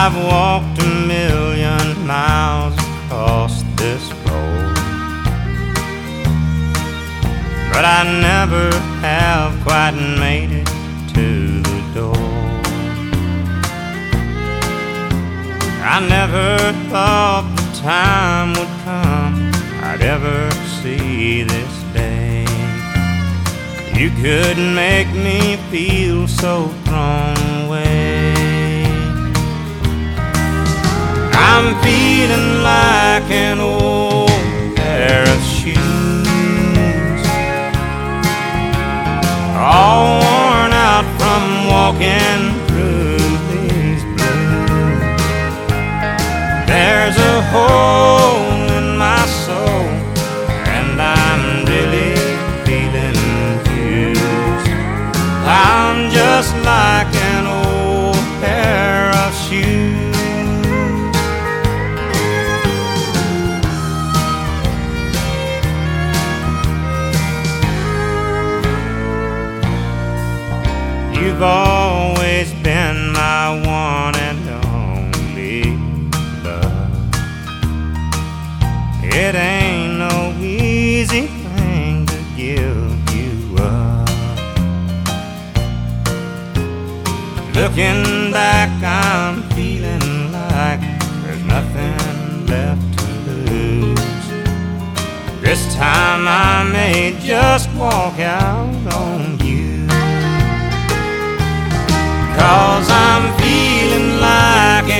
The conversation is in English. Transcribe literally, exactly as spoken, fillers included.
I've walked a million miles across this road, but I never have quite made it to the door. I never thought the time would come I'd ever see this day. You couldn't make me feel so thrown away. I'm feeling like an old pair of shoes, all worn out from walking through these blues. There's a hole in my soul, and I'm really feeling used. I'm just like an old pair of shoes. You've always been my one and only love. It ain't no easy thing to give you up. Looking back, I'm feeling like there's nothing left to lose. This time I may just walk out on you, 'cause I'm feeling like